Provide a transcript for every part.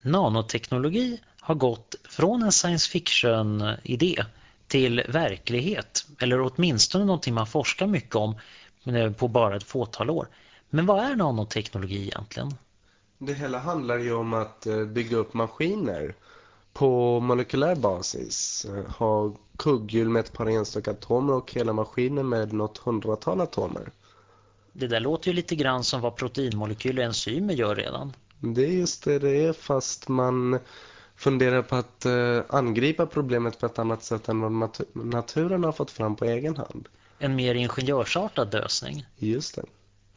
Nanoteknologi har gått från en science fiction-idé till verklighet, eller åtminstone någonting man forskar mycket om på bara ett fåtal år. Men vad är nanoteknologi egentligen? Det hela handlar ju om att bygga upp maskiner på molekylär basis. Ha kugghjul med ett par enstaka atomer och hela maskinen med något hundratal atomer. Det där låter ju lite grann som vad proteinmolekyler och enzymer gör redan. Det är just det är, fast man funderar på att angripa problemet på ett annat sätt än vad naturen har fått fram på egen hand. En mer ingenjörsartad lösning. Just det.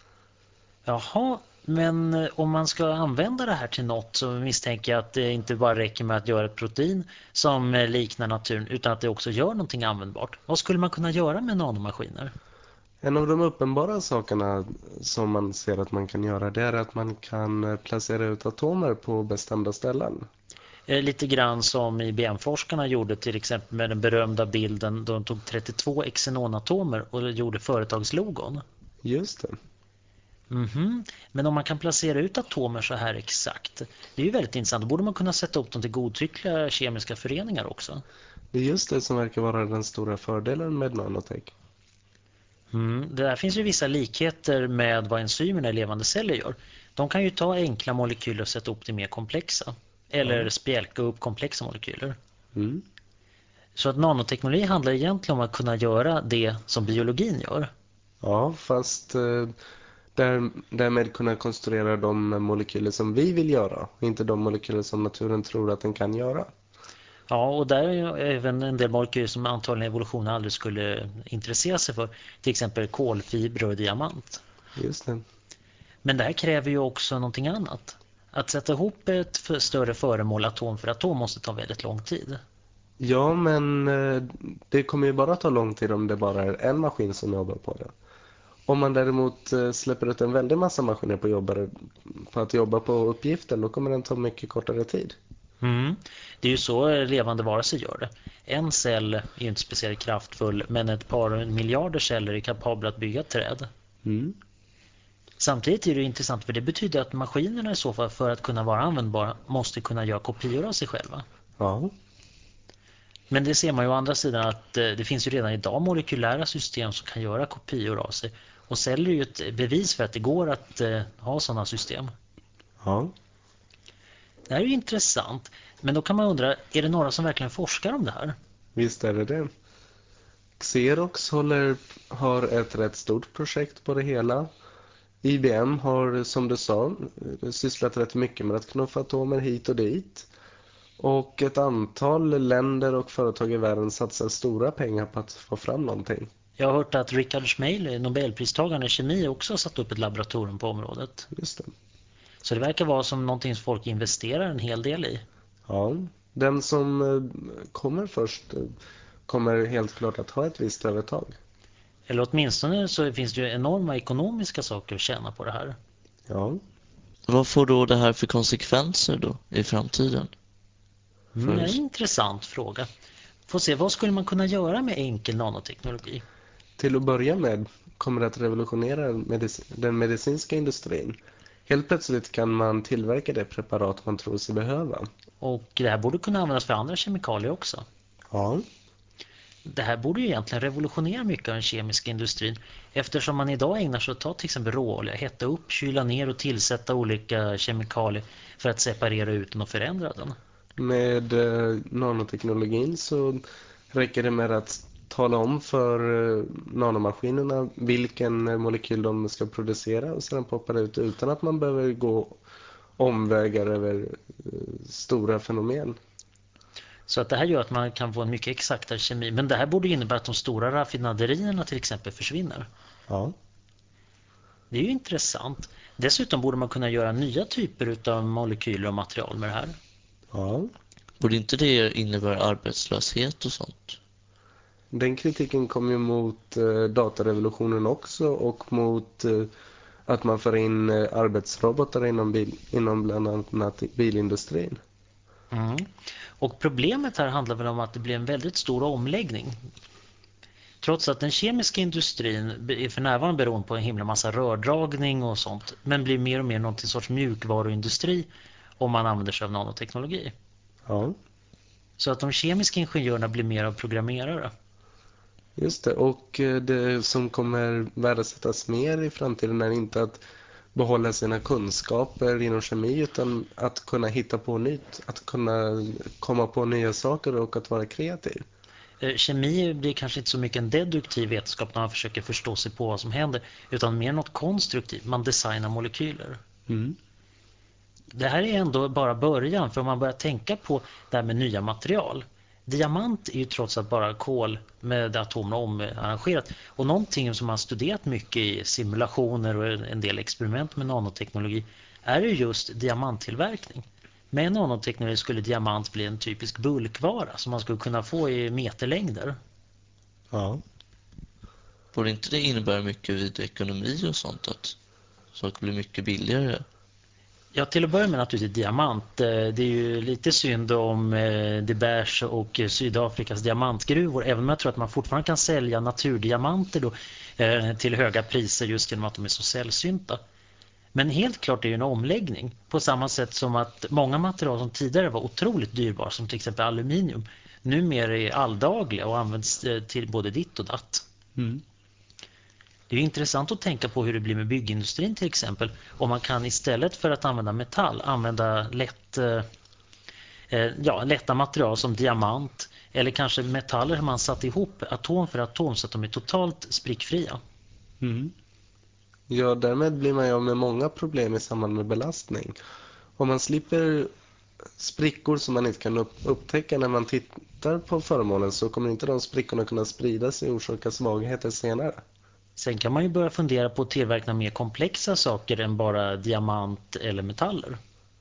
Jaha, men om man ska använda det här till något så misstänker jag att det inte bara räcker med att göra ett protein som liknar naturen utan att det också gör någonting användbart. Vad skulle man kunna göra med nanomaskiner? En av de uppenbara sakerna som man ser att man kan göra, det är att man kan placera ut atomer på bestämda ställen. Lite grann som IBM-forskarna gjorde till exempel med den berömda bilden då de tog 32 xenonatomer och gjorde företagslogon. Just det. Men om man kan placera ut atomer så här exakt, det är ju väldigt intressant. Då borde man kunna sätta upp dem till godtyckliga kemiska föreningar också. Det är just det som verkar vara den stora fördelen med nanotech. Det där finns ju vissa likheter med vad enzymerna i levande celler gör. De kan ju ta enkla molekyler och sätta upp till mer komplexa. Eller spjälka upp komplexa molekyler. Mm. Så att nanoteknologi handlar egentligen om att kunna göra det som biologin gör. Ja, fast därmed kunna konstruera de molekyler som vi vill göra. Inte de molekyler som naturen tror att den kan göra. Ja, och där är ju även en del molekyler som antagligen evolutionen aldrig skulle intressera sig för. Till exempel kolfiber och diamant. Just det. Men det här kräver ju också någonting annat. Att sätta ihop ett större föremål atom för atom måste ta väldigt lång tid. Ja, men det kommer ju bara ta lång tid om det bara är en maskin som jobbar på det. Om man däremot släpper ut en väldig massa maskiner på att jobba på uppgiften, då kommer den ta mycket kortare tid. Det är ju så levande varelser gör det. En cell är ju inte speciellt kraftfull, men ett par miljarder celler är kapabla att bygga träd. Samtidigt är det intressant för det betyder att maskinerna i så fall för att kunna vara användbara måste kunna göra kopior av sig själva. Ja. Men det ser man ju å andra sidan att det finns ju redan idag molekylära system som kan göra kopior av sig. Och celler är ju ett bevis för att det går att ha sådana system. Ja. Det här är ju intressant. Men då kan man undra, är det några som verkligen forskar om det här? Visst är det det. Xerox har ett rätt stort projekt på det hela. IBM har, som du sa, sysslat rätt mycket med att knuffa atomer hit och dit. Och ett antal länder och företag i världen satsar stora pengar på att få fram någonting. Jag har hört att Richard Schmeil, Nobelpristagaren i kemi, också har satt upp ett laboratorium på området. Just det. Så det verkar vara som någonting som folk investerar en hel del i. Ja, den som kommer först kommer helt klart att ha ett visst övertag. Eller åtminstone så finns det ju enorma ekonomiska saker att tjäna på det här. Ja. Vad får då det här för konsekvenser då i framtiden? Det är en intressant fråga. Får se, vad skulle man kunna göra med enkel nanoteknologi? Till att börja med kommer det att revolutionera den medicinska industrin. Helt plötsligt kan man tillverka det preparat man tror sig behöva. Och det här borde kunna användas för andra kemikalier också. Ja. Det här borde ju egentligen revolutionera mycket av den kemiska industrin eftersom man idag ägnar sig åt att ta till exempel råolja, hetta upp, kyla ner och tillsätta olika kemikalier för att separera ut den och förändra den. Med nanoteknologin så räcker det med att tala om för nanomaskinerna vilken molekyl de ska producera och sedan poppar det ut utan att man behöver gå omvägar över stora fenomen. Så att det här gör att man kan få en mycket exaktare kemi. Men det här borde innebära att de stora raffinaderierna till exempel försvinner. Ja. Det är ju intressant. Dessutom borde man kunna göra nya typer av molekyler och material med det här. Ja. Borde inte det innebära arbetslöshet och sånt? Den kritiken kom ju mot datarevolutionen också och mot att man för in arbetsrobotar inom bland annat bilindustrin. Och problemet här handlar väl om att det blir en väldigt stor omläggning. Trots att den kemiska industrin är för närvarande beroende på en himla massa rördragning och sånt, men blir mer och mer någon sorts mjukvaruindustri. om man använder sig av nanoteknologi. Ja, Så att de kemiska ingenjörerna blir mer av programmerare. just det. Och det som kommer värdesättas mer i framtiden är inte att behålla sina kunskaper inom kemi utan att kunna hitta på nytt, att kunna komma på nya saker och att vara kreativ. Kemi blir kanske inte så mycket en deduktiv vetenskap när man försöker förstå sig på vad som händer, utan mer något konstruktivt. Man designar molekyler. Mm. Det här är ändå bara början, för om man börjar tänka på det här med nya material. Diamant är ju trots allt bara kol med atomer omarrangerat. Och någonting som man studerat mycket i simulationer och en del experiment med nanoteknologi är ju just diamanttillverkning. Med nanoteknologi skulle diamant bli en typisk bulkvara som man skulle kunna få i meterlängder. Ja. Borde inte det innebära mycket vid ekonomi och sånt, att saker blir mycket billigare? Ja, till att börja med naturligtvis diamant. Det är ju lite synd om De Beers och Sydafrikas diamantgruvor, även om jag tror att man fortfarande kan sälja naturdiamanter då, till höga priser just genom att de är så sällsynta. Men helt klart är det en omläggning, på samma sätt som att många material som tidigare var otroligt dyrbara, som till exempel aluminium, numera är alldagliga och används till både ditt och datt. Mm. Det är intressant att tänka på hur det blir med byggindustrin till exempel. Om man kan istället för att använda metall använda lätta material som diamant, eller kanske metaller som man satt ihop atom för atom så att de är totalt sprickfria. Mm. Ja, därmed blir man ju av med många problem i samband med belastning. Om man slipper sprickor som man inte kan upptäcka när man tittar på föremålen, så kommer inte de sprickorna kunna sprida sig och orsaka svagheter senare. Sen kan man ju börja fundera på att tillverka mer komplexa saker än bara diamant eller metaller.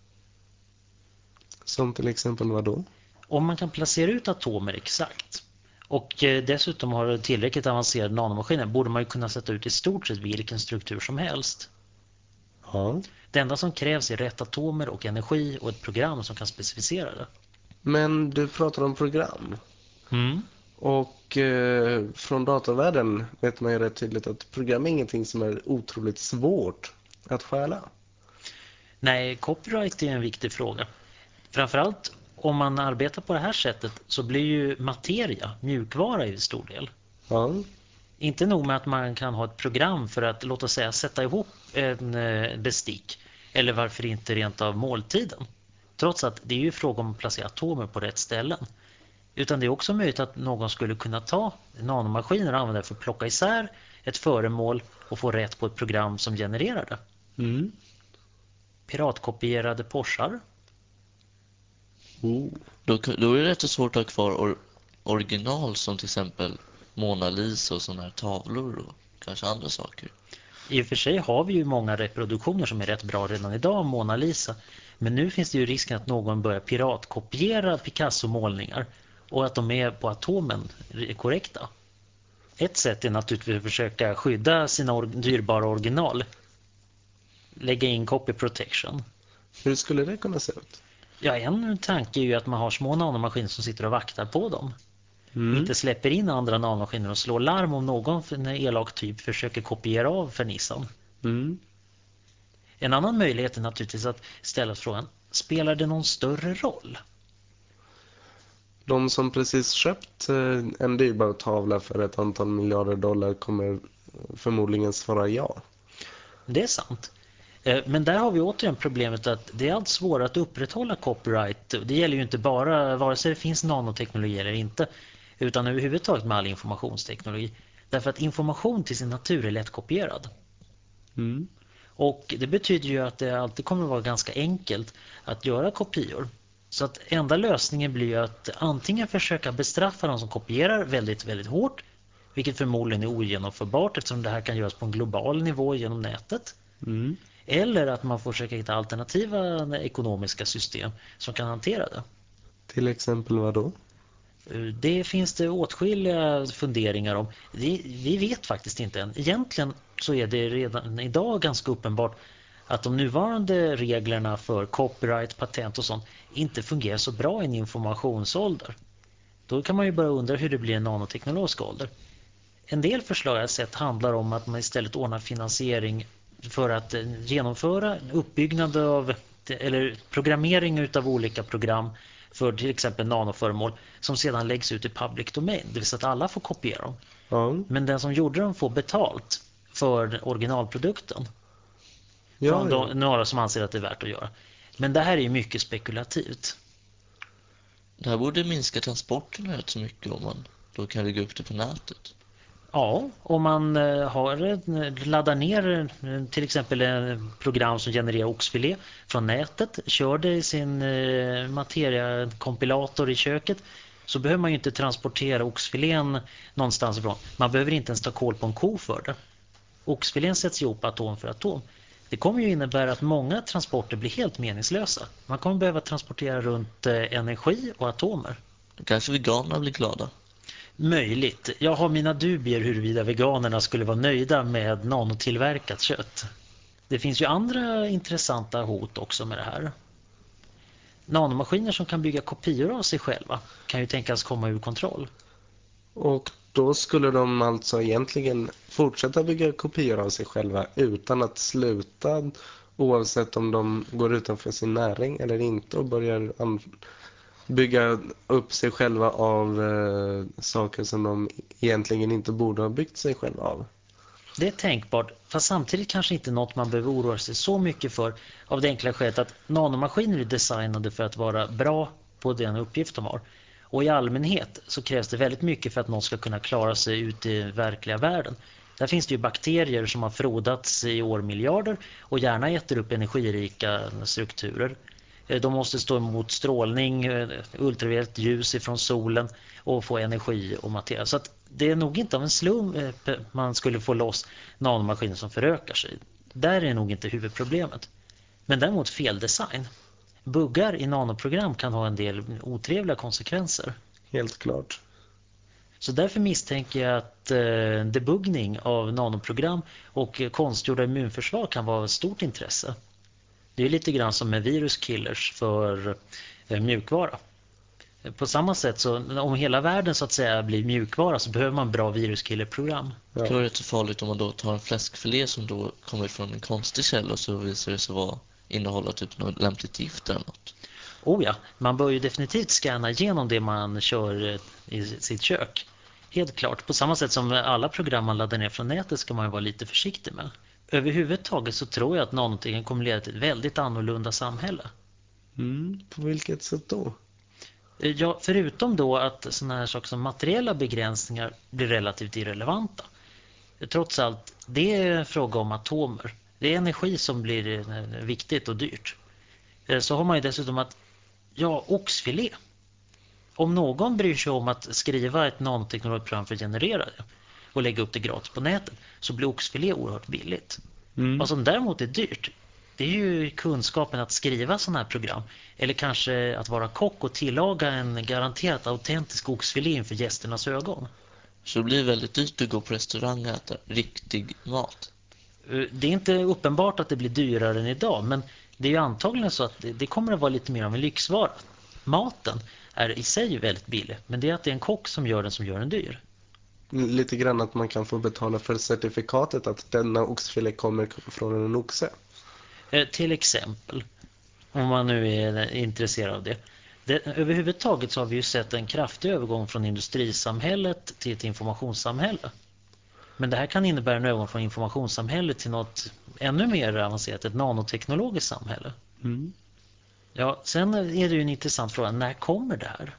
Som till exempel vad då? Om man kan placera ut atomer exakt och dessutom har tillräckligt avancerade nanomaskiner, borde man ju kunna sätta ut i stort sett vilken struktur som helst. Ja. Det enda som krävs är rätt atomer och energi och ett program som kan specificera det. Men du pratar om program. Mm. Och från datavärlden vet man ju rätt tydligt att program är ingenting som är otroligt svårt att stjäla. Nej, copyright är en viktig fråga. Framförallt om man arbetar på det här sättet så blir ju materia, mjukvara i stor del. Ja. Inte nog med att man kan ha ett program för att, låt oss säga, sätta ihop en bestick, eller varför inte rent av måltiden. Trots att det är ju fråga om att placera atomer på rätt ställen. Utan det är också möjligt att någon skulle kunna ta nanomaskiner och använda det för att plocka isär ett föremål och få rätt på ett program som genererar det. Mm. Piratkopierade Porschar. Då är det rätt svårt att ha kvar original som till exempel Mona Lisa och sådana här tavlor och kanske andra saker. I och för sig har vi ju många reproduktioner som är rätt bra redan idag av Mona Lisa. Men nu finns det ju risken att någon börjar piratkopiera Picasso-målningar och att de är på atomen korrekta. Ett sätt är naturligtvis att försöka skydda sina dyrbara original. Lägga in copy protection. Hur skulle det kunna se ut? Ja, en tanke är ju att man har små nanomaskiner som sitter och vaktar på dem. Mm. Inte släpper in andra nanomaskiner och slår larm om någon elak typ försöker kopiera av fernissan. Mm. En annan möjlighet är naturligtvis att ställa frågan, spelar det någon större roll? De som precis köpt en dyrbar tavla för ett antal miljarder dollar kommer förmodligen svara ja. Det är sant. Men där har vi återigen problemet att det är allt svårare att upprätthålla copyright. Det gäller ju inte bara vare sig det finns nanoteknologi eller inte, utan överhuvudtaget med all informationsteknologi. Därför att information till sin natur är lättkopierad. Mm. Och det betyder ju att det alltid kommer att vara ganska enkelt att göra kopior. Så att enda lösningen blir ju att antingen försöka bestraffa de som kopierar väldigt, väldigt hårt, vilket förmodligen är ogenomförbart eftersom det här kan göras på en global nivå genom nätet. Mm. Eller att man får försöka hitta alternativa ekonomiska system som kan hantera det. Till exempel vad då? Det finns det åtskilliga funderingar om. Vi vet faktiskt inte än. Egentligen så är det redan idag ganska uppenbart att de nuvarande reglerna för copyright, patent och sånt inte fungerar så bra i en informationsålder. Då kan man ju börja undra hur det blir i en nanoteknologisk ålder. En del förslag jag sett handlar om att man istället ordnar finansiering för att genomföra uppbyggnad av eller programmering utav olika program för till exempel nanoföremål som sedan läggs ut i public domain, det vill säga att alla får kopiera dem. Ja. Men den som gjorde dem får betalt för originalprodukten. Ja, Från ja. några som anser att det är värt att göra. Men det här är ju mycket spekulativt. Det här borde minska transporterna rätt så mycket om man då kan lägga upp det på nätet. Ja, om man laddar ner till exempel en program som genererar oxfilé från nätet, kör det i sin materiakompilator i köket, så behöver man ju inte transportera oxfilén någonstans ifrån. Man behöver inte ens ta koll på en ko för det. Oxfilén sätts ihop atom för atom. Det kommer ju innebära att många transporter blir helt meningslösa. Man kommer behöva transportera runt energi och atomer. Då kanske veganerna blir glada. Möjligt. Jag har mina dubier huruvida veganerna skulle vara nöjda med nanotillverkat kött. Det finns ju andra intressanta hot också med det här. Nanomaskiner som kan bygga kopior av sig själva kan ju tänkas komma ur kontroll. Och då skulle de alltså egentligen fortsätta bygga kopior av sig själva utan att sluta, oavsett om de går utanför sin näring eller inte, och börjar bygga upp sig själva av saker som de egentligen inte borde ha byggt sig själva av. Det är tänkbart, fast samtidigt kanske inte något man behöver oroa sig så mycket för, av det enkla skälet att nanomaskiner är designade för att vara bra på den uppgift de har. Och i allmänhet så krävs det väldigt mycket för att någon ska kunna klara sig ut i verkliga världen. Där finns det ju bakterier som har frodats i årmiljarder och gärna äter upp energirika strukturer. De måste stå emot strålning, ultraviolet ljus ifrån solen och få energi och materia. Så att det är nog inte av en slump man skulle få loss nanomaskiner som förökar sig. Där är nog inte huvudproblemet. Men däremot feldesign. Buggar i nanoprogram kan ha en del otrevliga konsekvenser. Helt klart. Så därför misstänker jag att debuggning av nanoprogram och konstgjorda immunförsvar kan vara av stort intresse. Det är lite grann som med viruskillers för mjukvara. På samma sätt så om hela världen så att säga blir mjukvara så behöver man bra viruskillerprogram. Det är rätt så farligt om man då tar en fläskfilé som då kommer från en konstig källa och så visar det sig innehålla typ något lämpligt gift eller något. Oh ja, man bör ju definitivt scanna igenom det man kör i sitt kök. Helt klart, på samma sätt som alla program man laddar ner från nätet ska man ju vara lite försiktig med. Överhuvudtaget så tror jag att någonting kommer leda till ett väldigt annorlunda samhälle. På vilket sätt då? Ja, förutom då att sådana här saker som materiella begränsningar blir relativt irrelevanta. Trots allt, det är en fråga om atomer. Det är energi som blir viktigt och dyrt. Så har man ju dessutom att, oxfilé. Om någon bryr sig om att skriva ett nanoteknologiskt program för att generera det och lägga upp det gratis på nätet, så blir oxfilé oerhört billigt. Vad som däremot är dyrt, det är ju kunskapen att skriva sådana här program. Eller kanske att vara kock och tillaga en garanterat autentisk oxfilé inför gästernas ögon. Så det blir väldigt dyrt att gå på restaurang och äta riktig mat. Det är inte uppenbart att det blir dyrare än idag, men det är ju antagligen så att det kommer att vara lite mer av en lyxvara. Maten är i sig väldigt billig, men det är att det är en kock som gör den dyr. Lite grann att man kan få betala för certifikatet att denna oxfilé kommer från en oxe. Till exempel, om man nu är intresserad av det. Överhuvudtaget så har vi ju sett en kraftig övergång från industrisamhället till ett informationssamhälle. Men det här kan innebära en övergång från informationssamhället till något ännu mer avancerat, ett nanoteknologiskt samhälle. Ja, sen är det ju en intressant fråga. När kommer det här?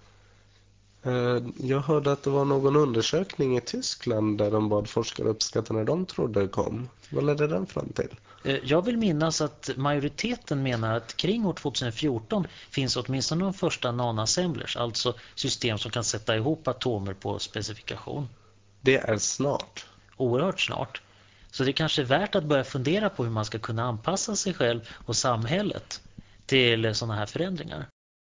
Jag hörde att det var någon undersökning i Tyskland där de bad forskare uppskatta när de trodde det kom. Vad ledde den fram till? Jag vill minnas att majoriteten menar att kring år 2014 finns åtminstone de första nanoassemblers, alltså system som kan sätta ihop atomer på specifikation. Det är snart. Oerhört snart. Så det kanske är värt att börja fundera på hur man ska kunna anpassa sig själv och samhället till sådana här förändringar.